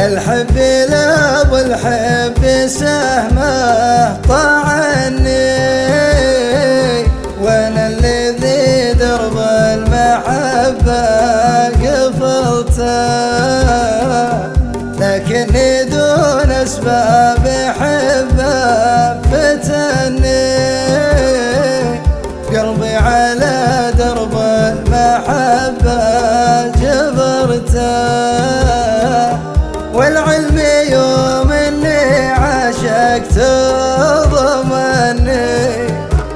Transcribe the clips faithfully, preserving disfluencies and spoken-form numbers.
الحب لا والحب سهمه طعني، وانا الذي درب المحبة قفلته، لكني دون اسباب حبه فتني، قلبي على درب المحبة جبرته، والعلم يوم اني عاشقت ضمني،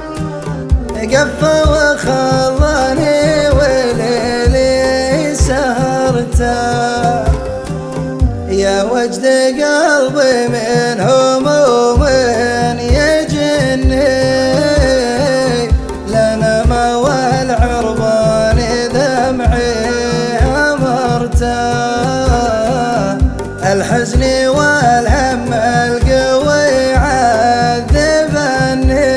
قفى وخلاني وليلي سهرته، يا وجد قلبي من هموم يجني، لنم والعربان دمعي امرته، الحزن والهم القوي عذبني،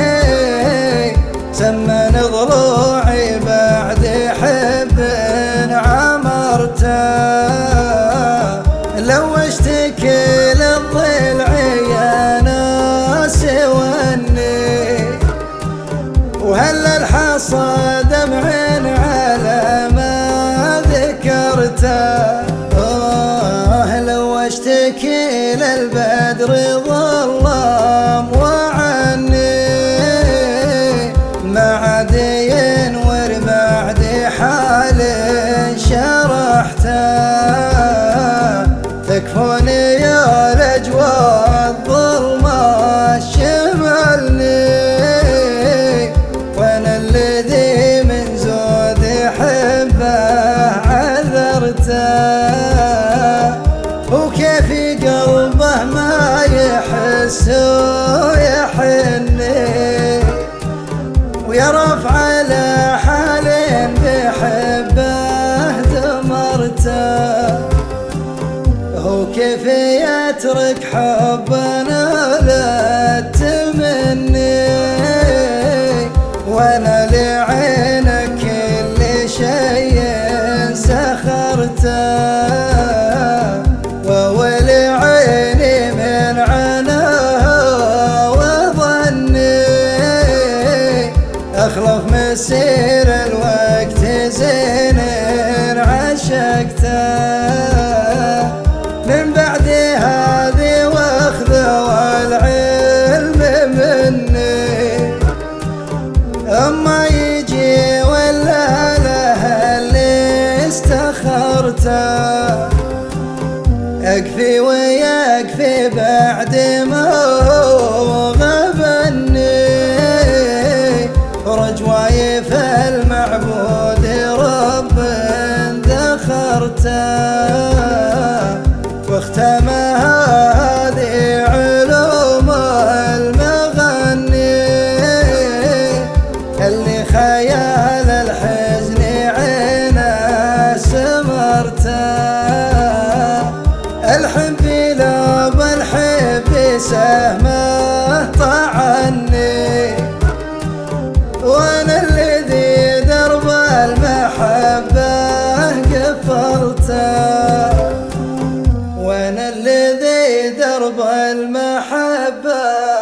سمن ضلوعي بعد حب عمرته، لو اشتكي للضلع يا ناس وني، وهل الحصى دمع على ما ذكرته، اشتكي للبدر ظلام وعني، مع دين وربعد حال شرحته، تكفوني يا رجوى الظلمة شملني، وانا الذي من زود حبه عذرته، وكيف قلبه ما يحس ويحني، ويرف على حال بحبه دمرته، هو كيف يترك حبنا لا تمني، وانا لعينك كل شيء سخرته، ولعيني من عناها وظني، اخلف مسير الوقت زين عشقته، من بعد هذه واخذه والعلم مني، اما يجي ولا له اللي استخرته، اكفي ويكفي بعد ما غبني، رجواي في المعبود رب ذخرته، واختمها هذه علوم المغني، اللي خيال الحزن عينه سمرته، الحب لا بالحب سهمه طعني، وانا الذي درب المحبة قفلته، وانا الذي درب المحبة